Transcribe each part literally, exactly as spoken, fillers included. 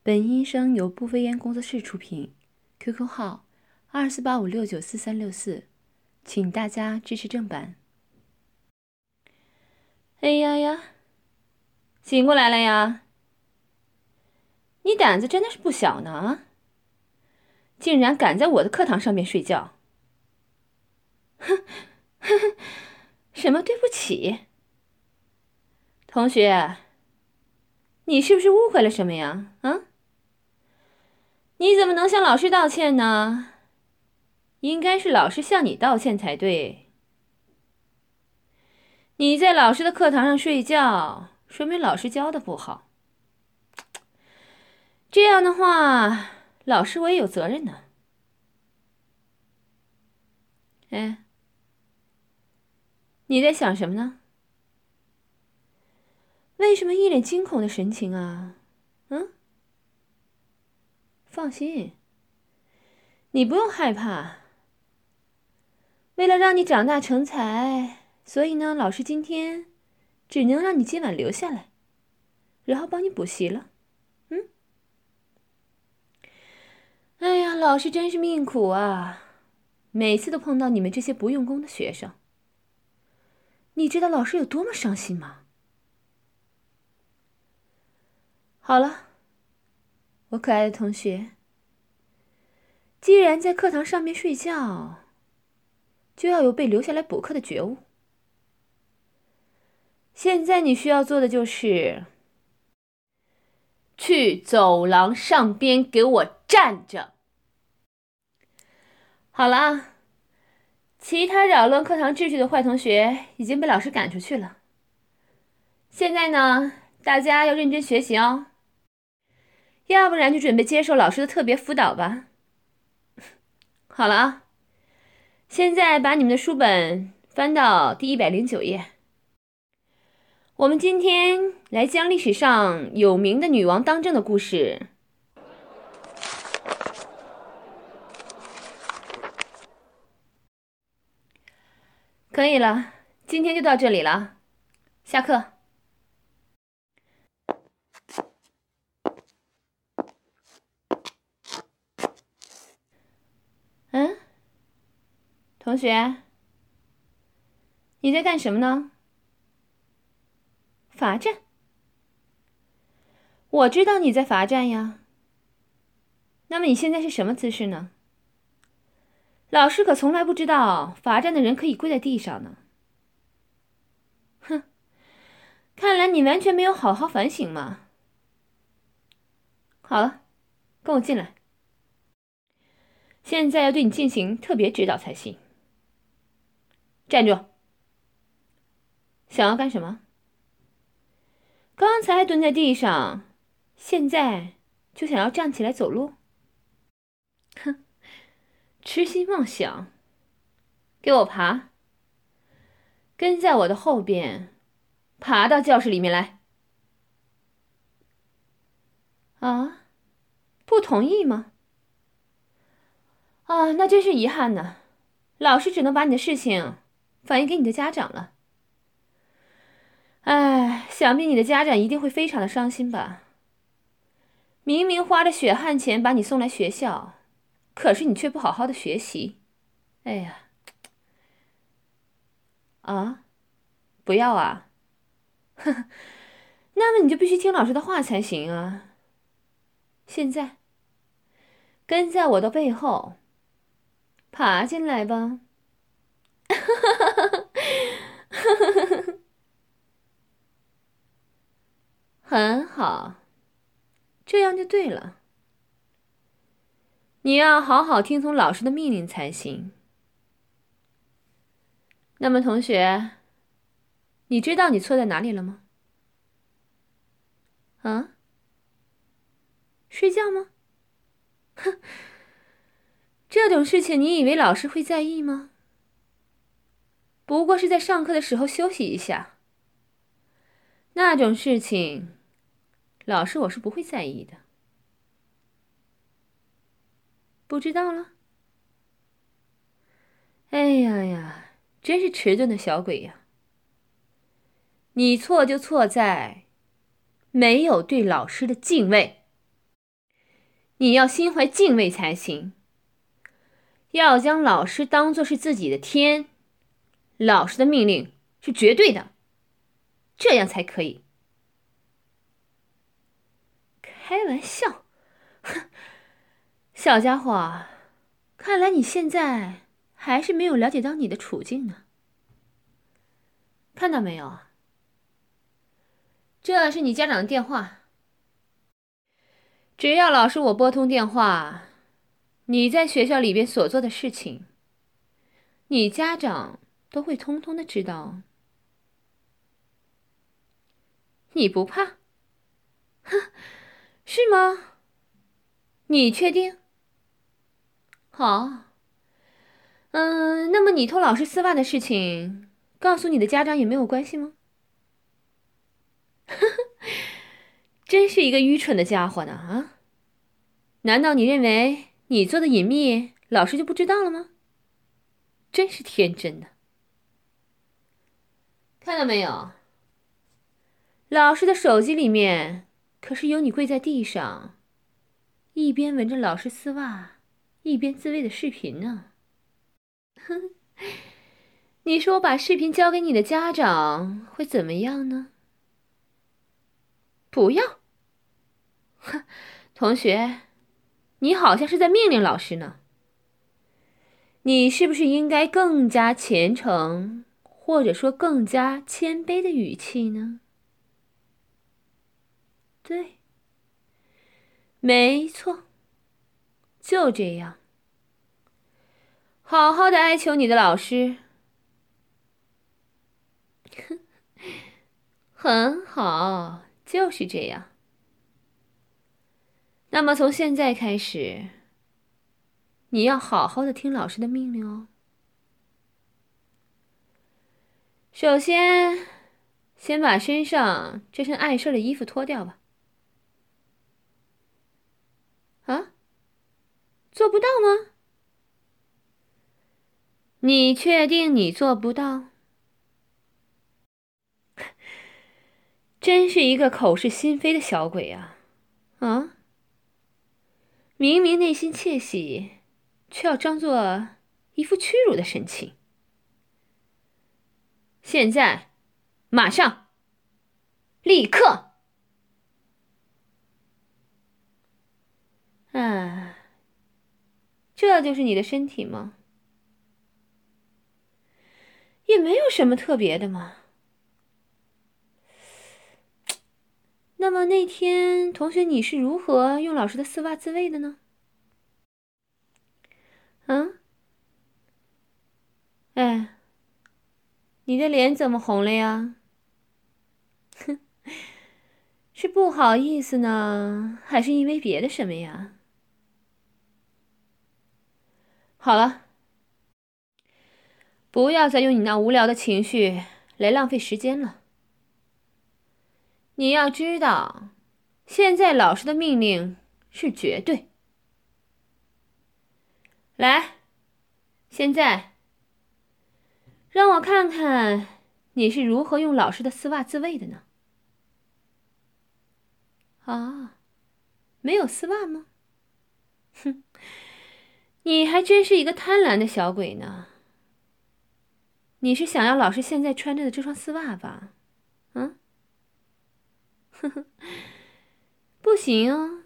本音声由不飞烟工作室出品 ，Q Q 号二四八五六九四三六四，请大家支持正版。哎呀呀，醒过来了呀！你胆子真的是不小呢啊！竟然敢在我的课堂上面睡觉！哼哼哼，什么对不起？同学，你是不是误会了什么呀？啊？你怎么能向老师道歉呢？应该是老师向你道歉才对。你在老师的课堂上睡觉，说明老师教的不好。这样的话，老师我也有责任呢。哎，你在想什么呢？为什么一脸惊恐的神情啊？嗯？放心，你不用害怕。为了让你长大成才，所以呢，老师今天只能让你今晚留下来，然后帮你补习了。嗯？哎呀，老师真是命苦啊，每次都碰到你们这些不用功的学生。你知道老师有多么伤心吗？好了，我可爱的同学，既然在课堂上面睡觉，就要有被留下来补课的觉悟。现在你需要做的就是去走廊上边给我站着。好了啊，其他扰乱课堂秩序的坏同学已经被老师赶出去了。现在呢，大家要认真学习哦，要不然就准备接受老师的特别辅导吧。好了啊，现在把你们的书本翻到第一百零九页。我们今天来将历史上有名的女王当政的故事。可以了，今天就到这里了，下课。嗯，同学，你在干什么呢？罚站？我知道你在罚站呀。那么你现在是什么姿势呢？老师可从来不知道罚站的人可以跪在地上呢。哼，看来你完全没有好好反省嘛。好了，跟我进来。现在要对你进行特别指导才行。站住！想要干什么？刚才还蹲在地上，现在就想要站起来走路？哼，痴心妄想！给我爬！跟在我的后边，爬到教室里面来。啊，不同意吗？啊，那真是遗憾呢。老师只能把你的事情反映给你的家长了。哎，想必你的家长一定会非常的伤心吧。明明花着血汗钱把你送来学校，可是你却不好好的学习。哎呀，啊，不要啊！呵呵，那么你就必须听老师的话才行啊。现在，跟在我的背后，爬进来吧。很好，这样就对了。你要好好听从老师的命令才行。那么，同学，你知道你错在哪里了吗？啊？睡觉吗？哼，这种事情你以为老师会在意吗？不过是在上课的时候休息一下，那种事情，老师我是不会在意的。不知道了？哎呀呀，真是迟钝的小鬼呀！你错就错在没有对老师的敬畏。 你要心怀敬畏才行，要将老师当作是自己的天，老师的命令是绝对的，这样才可以。开玩笑，哼，小家伙，看来你现在还是没有了解到你的处境呢。看到没有？这是你家长的电话。只要老师我拨通电话，你在学校里边所做的事情，你家长都会通通的知道。你不怕？哼，是吗？你确定？好。嗯，那么你偷老师丝袜的事情，告诉你的家长也没有关系吗？真是一个愚蠢的家伙呢啊！难道你认为你做的隐秘，老师就不知道了吗？真是天真的。看到没有？老师的手机里面可是有你跪在地上，一边闻着老师丝袜，一边自慰的视频呢。哼，你说我把视频交给你的家长会怎么样呢？不要。哼，同学，你好像是在命令老师呢。你是不是应该更加虔诚，或者说更加谦卑的语气呢？对，没错，就这样。好好的哀求你的老师。很好，就是这样。那么从现在开始，你要好好的听老师的命令哦。首先，先把身上这身碍事的衣服脱掉吧。啊？做不到吗？你确定你做不到？真是一个口是心非的小鬼啊！啊？明明内心窃喜，却要装作一副屈辱的神情。现在，马上，立刻！啊，这就是你的身体吗？也没有什么特别的嘛。那么那天，同学你是如何用老师的丝袜自慰的呢？啊？哎，你的脸怎么红了呀？哼，是不好意思呢，还是因为别的什么呀？好了，不要再用你那无聊的情绪来浪费时间了。你要知道，现在老师的命令是绝对。来，现在让我看看你是如何用老师的丝袜自慰的呢？啊，没有丝袜吗？哼，你还真是一个贪婪的小鬼呢。你是想要老师现在穿着的这双丝袜吧？啊？呵呵，不行哦。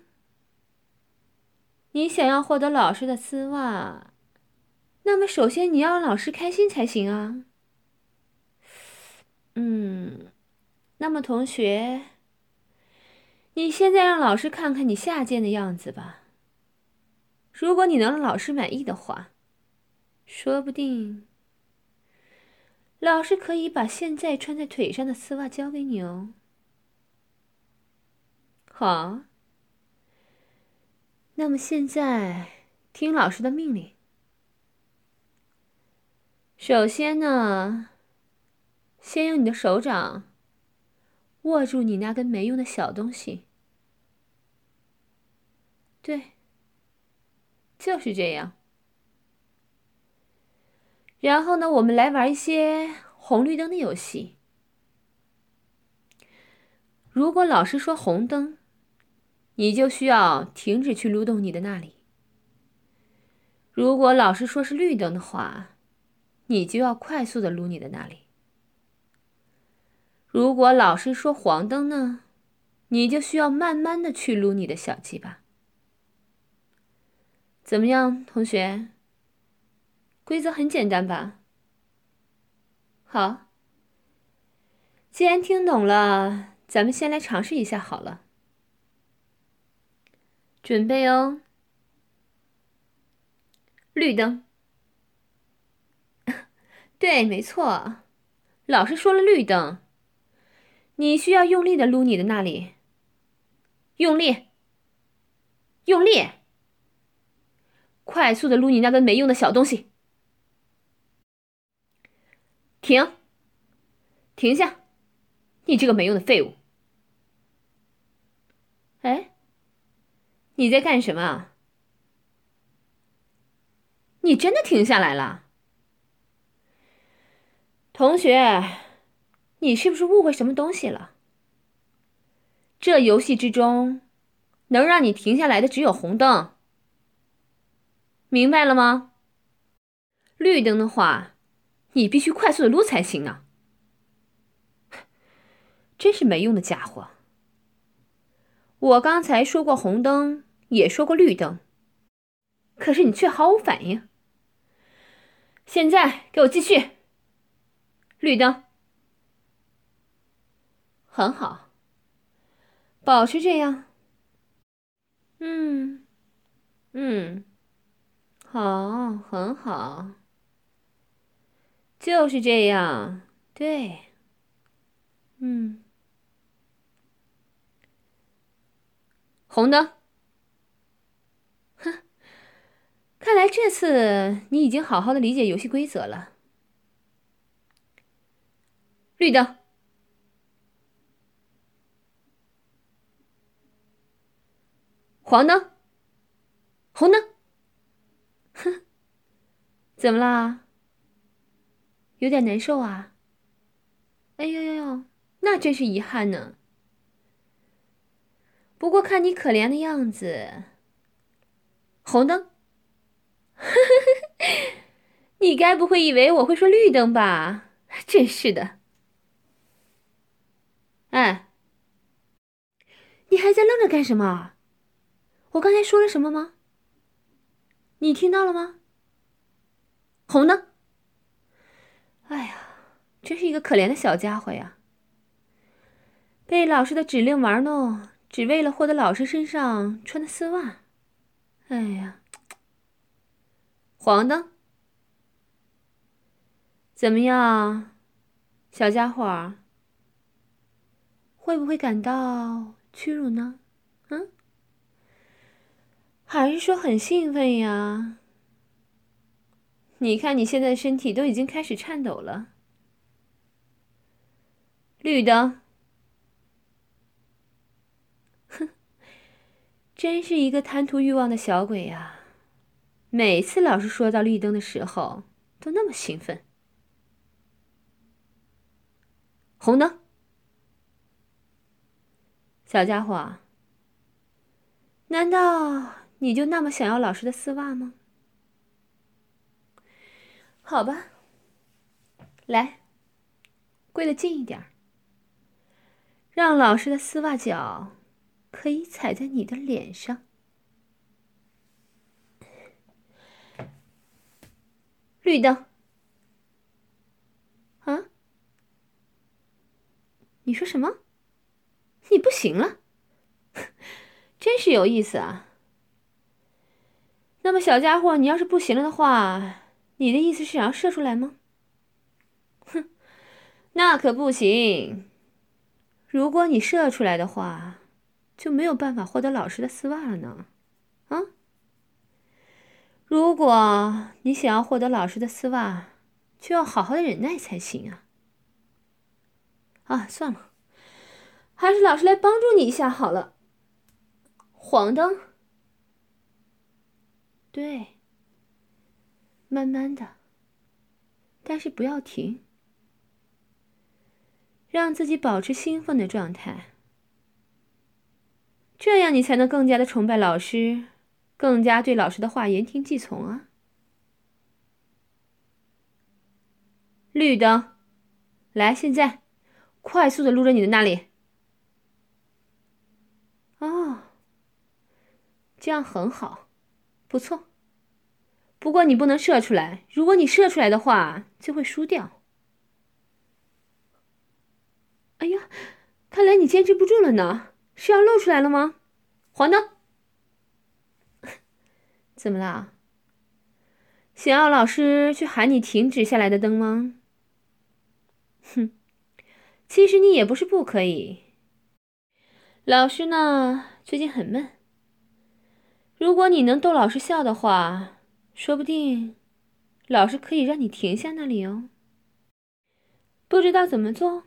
你想要获得老师的丝袜，那么首先你要让老师开心才行啊。嗯，那么同学，你现在让老师看看你下件的样子吧。如果你能让老师满意的话，说不定老师可以把现在穿在腿上的丝袜交给你哦。好，那么现在听老师的命令。首先呢，先用你的手掌握住你那根没用的小东西。对，就是这样。然后呢，我们来玩一些红绿灯的游戏。如果老师说红灯， 你就需要停止去撸动你的那里。如果老师说是绿灯的话，你就要快速的撸你的那里。如果老师说黄灯呢，你就需要慢慢的去撸你的小鸡巴。怎么样，同学？规则很简单吧？好，既然听懂了，咱们先来尝试一下好了。准备哦。绿灯。对，没错，老师说了绿灯，你需要用力的撸你的那里，用力，用力，快速的撸你那根没用的小东西。停，停下，你这个没用的废物。哎，你在干什么啊？你真的停下来了？同学，你是不是误会什么东西了？这游戏之中，能让你停下来的只有红灯，明白了吗？绿灯的话，你必须快速的撸才行呢。真是没用的家伙！我刚才说过红灯，也说过绿灯，可是你却毫无反应。现在给我继续。绿灯。很好，保持这样。嗯嗯，好，很好，就是这样。对，嗯，红灯。哼，看来这次你已经好好的理解游戏规则了。绿灯。黄灯。红灯。哼，怎么啦？有点难受啊？哎呦呦呦，那真是遗憾呢。不过看你可怜的样子，红灯。你该不会以为我会说绿灯吧？真是的。哎，你还在愣着干什么？我刚才说了什么吗？你听到了吗？红灯。哎呀，真是一个可怜的小家伙呀！被老师的指令玩弄，只为了获得老师身上穿的丝袜。哎呀，黄灯。怎么样，小家伙？会不会感到屈辱呢？嗯？还是说很兴奋呀？你看你现在的身体都已经开始颤抖了。绿灯。哼，真是一个贪图欲望的小鬼呀！每次老师说到绿灯的时候，都那么兴奋。红灯。小家伙，难道你就那么想要老师的丝袜吗？好吧，来，跪得近一点，让老师的丝袜脚可以踩在你的脸上。绿灯。啊？你说什么？你不行了？真是有意思啊。那么小家伙，你要是不行了的话，你的意思是想要射出来吗？哼，那可不行。如果你射出来的话，就没有办法获得老师的丝袜了呢。啊？如果你想要获得老师的丝袜，就要好好的忍耐才行啊。啊，算了，还是老师来帮助你一下好了。黄灯。对，慢慢的，但是不要停，让自己保持兴奋的状态。 这样你才能更加的崇拜老师，更加对老师的话言听计从啊。绿灯，来，现在快速的撸着你的那里。哦，这样很好，不错。不过你不能射出来，如果你射出来的话，就会输掉。哎呀，看来你坚持不住了呢，是要露出来了吗？黄灯。怎么啦？想要老师去喊你停止下来的灯吗？哼，其实你也不是不可以。老师呢，最近很闷。如果你能逗老师笑的话，说不定老师可以让你停下那里哦。不知道怎么做？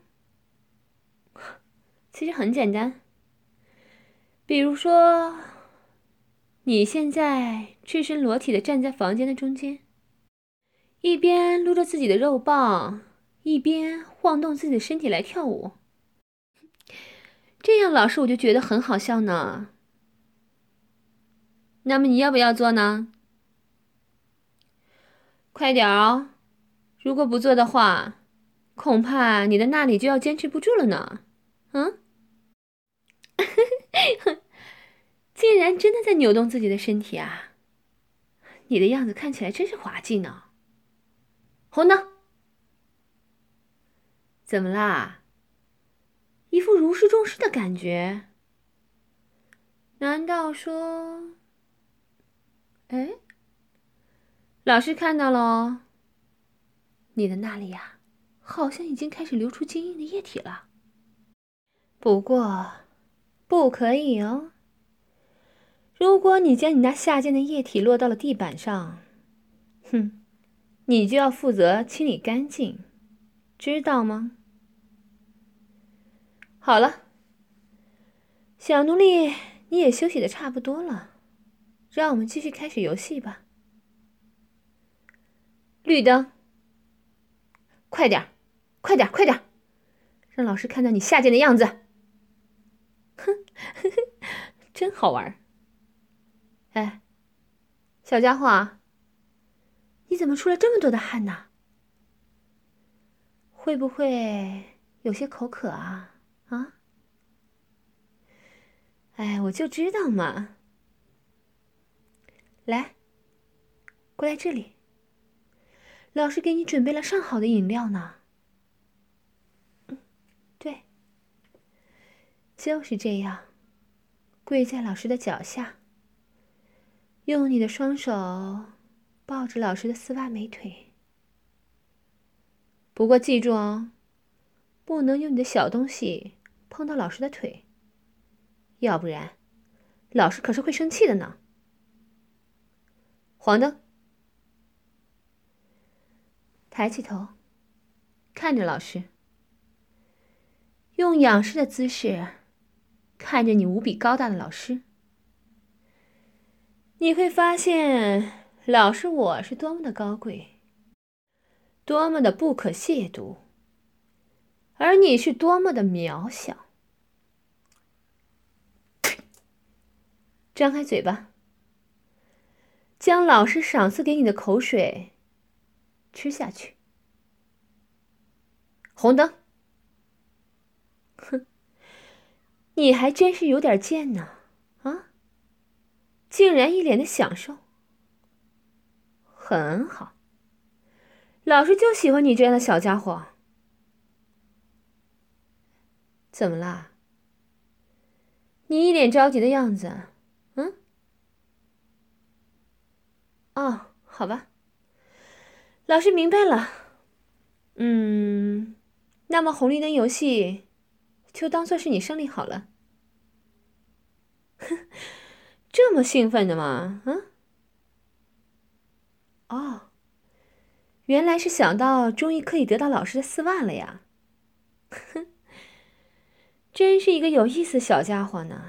其实很简单。比如说，你现在赤身裸体的站在房间的中间，一边撸着自己的肉棒，一边晃动自己的身体来跳舞。这样老师我就觉得很好笑呢。那么你要不要做呢？快点哦！如果不做的话，恐怕你的那里就要坚持不住了呢。嗯？竟然真的在扭动自己的身体啊！你的样子看起来真是滑稽呢。红灯。怎么啦？一副如释重负的感觉。难道说……哎，老师看到了，你的那里呀，好像已经开始流出坚硬的液体了。不过，不可以哦。如果你将你那下贱的液体落到了地板上，哼，你就要负责清理干净，知道吗？好了，小奴隶，你也休息的差不多了，让我们继续开始游戏吧。绿灯，快点，快点，快点，让老师看到你下贱的样子。哼，真好玩。哎，小家伙，你怎么出了这么多的汗呢？会不会有些口渴啊？啊？哎，我就知道嘛。来，过来这里，老师给你准备了上好的饮料呢。嗯，对，就是这样，跪在老师的脚下，用你的双手抱着老师的丝袜美腿。不过记住哦，不能用你的小东西碰到老师的腿，要不然老师可是会生气的呢。黄灯，抬起头，看着老师，用仰视的姿势看着你无比高大的老师，你会发现老师我是多么的高贵，多么的不可亵渎，而你是多么的渺小。张开嘴巴，将老师赏赐给你的口水吃下去。红灯。哼，你还真是有点贱呢，啊！竟然一脸的享受。很好，老师就喜欢你这样的小家伙。怎么啦？你一脸着急的样子，嗯？哦，好吧，老师明白了。嗯，那么红绿灯游戏就当做是你胜利好了。这么兴奋的吗？嗯？哦，原来是想到终于可以得到老师的丝袜了呀。哼，真是一个有意思的小家伙呢。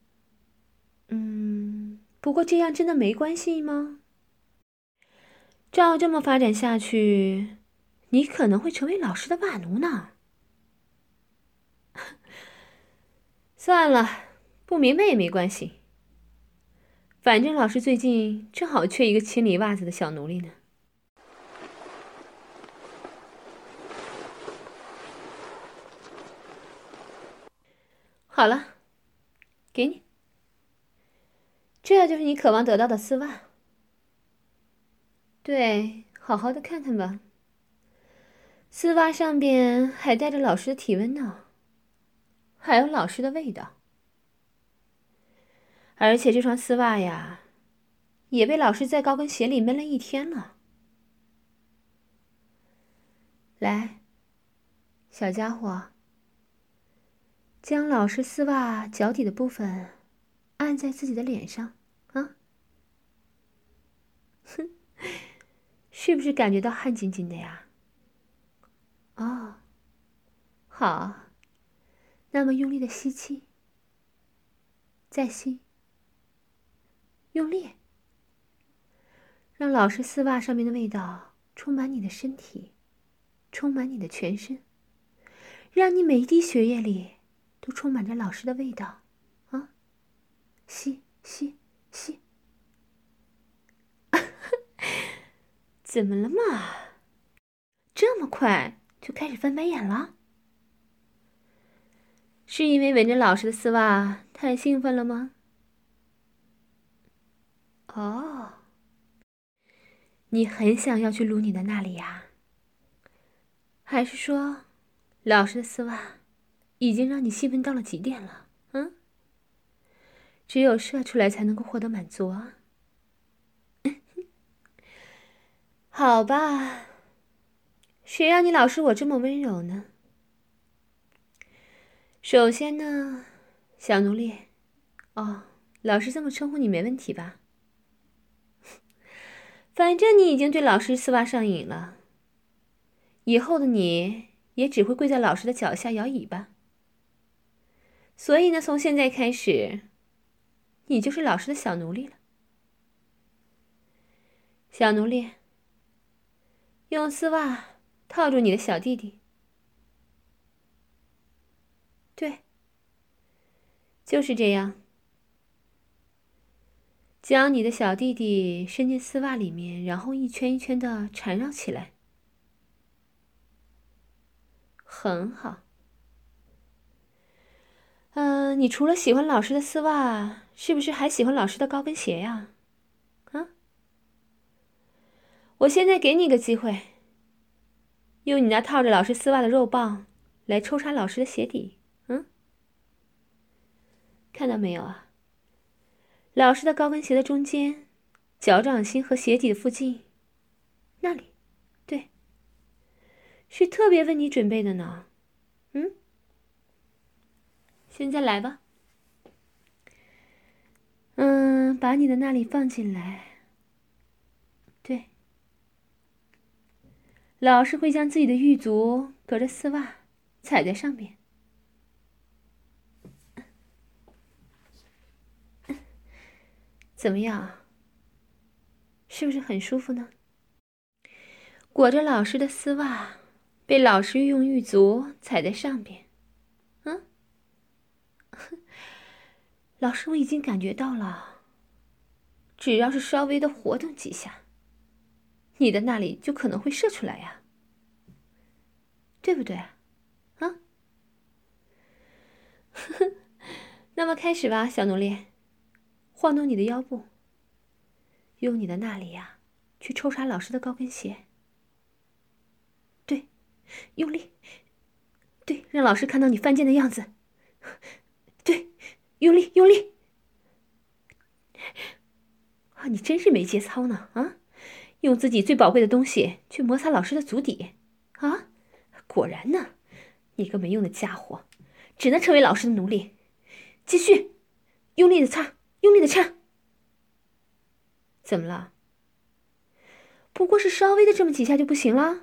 嗯，不过这样真的没关系吗？照这么发展下去，你可能会成为老师的袜奴呢。算了， 不明白也没关系，反正老师最近正好缺一个清理袜子的小奴隶呢。好了，给你，这就是你渴望得到的丝袜。对，好好的看看吧。丝袜上边还带着老师的体温呢，还有老师的味道。而且这双丝袜呀，也被老师在高跟鞋里闷了一天了。来，小家伙，将老师丝袜脚底的部分按在自己的脸上，啊，哼，是不是感觉到汗津津的呀？哦，好，那么用力的吸气，再吸，用力，让老师丝袜上面的味道充满你的身体，充满你的全身，让你每一滴血液里都充满着老师的味道，啊，吸吸吸。怎么了嘛？这么快就开始翻白眼了？是因为闻着老师的丝袜太兴奋了吗？哦，你很想要去撸你的那里呀？还是说，老师的丝袜已经让你兴奋到了极点了？嗯，只有射出来才能够获得满足啊。好吧，谁让你老是我这么温柔呢？首先呢，小奴隶，哦，老师这么称呼你没问题吧？反正你已经对老师丝袜上瘾了，以后的你也只会跪在老师的脚下摇尾巴。所以呢，从现在开始，你就是老师的小奴隶了。小奴隶，用丝袜套住你的小弟弟。对，就是这样。将你的小弟弟伸进丝袜里面，然后一圈一圈的缠绕起来。很好。嗯、呃，你除了喜欢老师的丝袜，是不是还喜欢老师的高跟鞋呀？啊？我现在给你个机会，用你那套着老师丝袜的肉棒来抽插老师的鞋底。嗯，看到没有啊？老师的高跟鞋的中间，脚掌心和鞋底的附近，那里，对，是特别为你准备的呢。嗯，现在来吧。嗯，把你的那里放进来。对，老师会将自己的玉足隔着丝袜踩在上面。怎么样？是不是很舒服呢？裹着老师的丝袜，被老师用玉足踩在上边。嗯，老师，我已经感觉到了。只要是稍微的活动几下，你的那里就可能会射出来呀，对不对啊？啊？那么开始吧，小奴隶，晃动你的腰部，用你的那里呀，去抽插老师的高跟鞋。对，用力。对，让老师看到你犯贱的样子。对，用力，用力。啊，你真是没节操呢！啊，用自己最宝贵的东西去摩擦老师的足底，啊，果然呢，你个没用的家伙，只能成为老师的奴隶。继续，用力的擦，用力的擦。怎么了？不过是稍微的这么几下就不行了？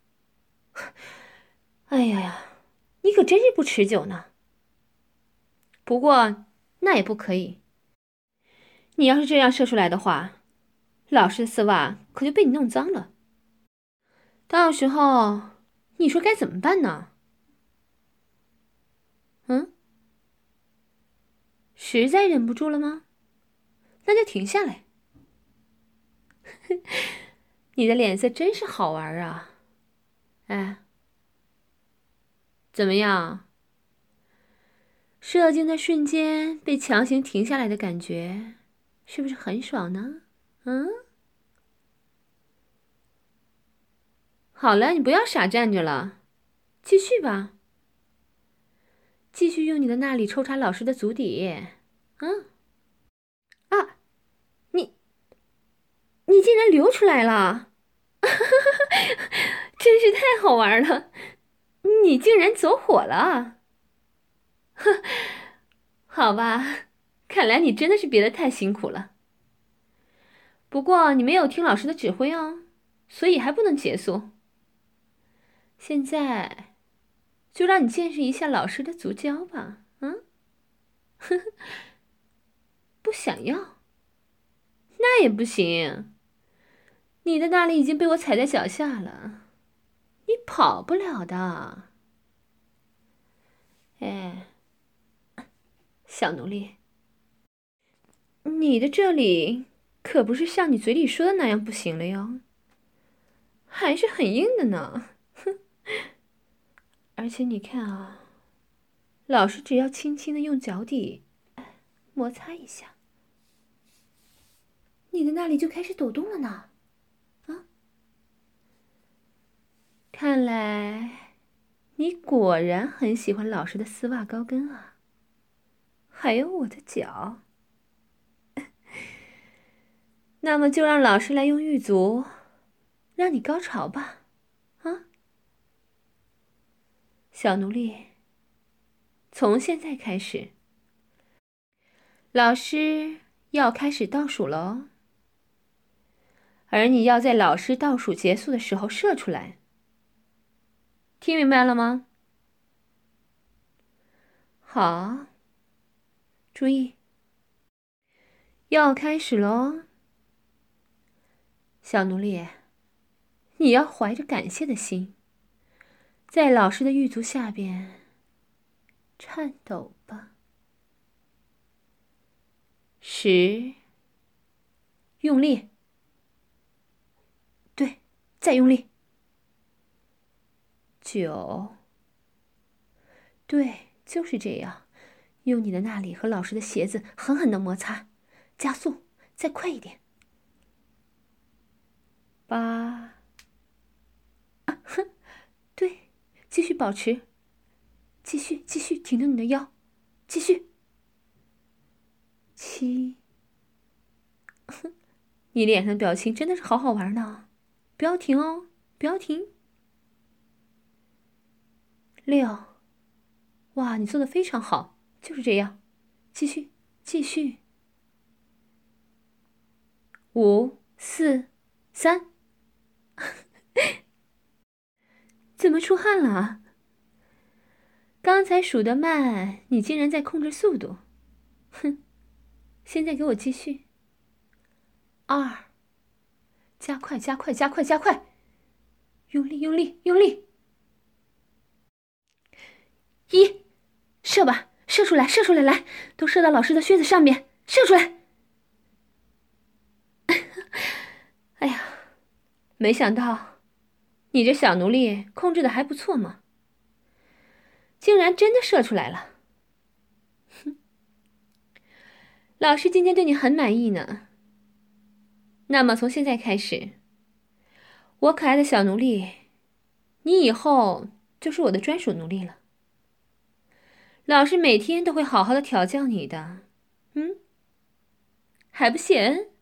哎呀呀，你可真是不持久呢。不过那也不可以，你要是这样射出来的话，老师的丝袜可就被你弄脏了。到时候你说该怎么办呢？嗯， 实在忍不住了吗？那就停下来。你的脸色真是好玩啊！哎，怎么样？射精的瞬间被强行停下来的感觉，是不是很爽呢？嗯？好了，你不要傻站着了，继续吧。继续用你的那里抽插老师的足底。嗯？啊，你，你竟然流出来了！真是太好玩了，你竟然走火了！呵，好吧，看来你真的是憋得太辛苦了。不过你没有听老师的指挥哦，所以还不能结束。现在就让你见识一下老师的足交吧。嗯，呵呵，不想要，那也不行。你的那里已经被我踩在脚下了，你跑不了的。哎，小奴隶，你的这里可不是像你嘴里说的那样不行了哟，还是很硬的呢。哼，而且你看啊，老师只要轻轻的用脚底摩擦一下，你的那里就开始抖动了呢。啊，看来你果然很喜欢老师的丝袜高跟啊，还有我的脚。那么就让老师来用玉足，让你高潮吧。啊，小奴隶，从现在开始，老师要开始倒数了哦。而你要在老师倒数结束的时候射出来，听明白了吗？好，注意，要开始喽。小奴隶，你要怀着感谢的心，在老师的玉足下边颤抖吧。十，用力，对，再用力。九，对，就是这样，用你的那里和老师的鞋子狠狠的摩擦，加速，再快一点。八，啊哼，对，继续保持，继续继续挺着你的腰，继续。七，你脸上的表情真的是好好玩呢，不要停哦，不要停。六，哇，你做的非常好，就是这样，继续继续。五、四、三，怎么出汗了啊？刚才数得慢，你竟然在控制速度，哼！现在给我继续。二，加快，加快，加快，加快，用力，用力，用力。一，射吧，射出来，射出来，来，都射到老师的靴子上面，射出来。哎呀，没想到你这小奴隶控制的还不错嘛，竟然真的射出来了。哼，老师今天对你很满意呢。那么从现在开始，我可爱的小奴隶，你以后就是我的专属奴隶了。老师每天都会好好的调教你的，嗯，还不嫌？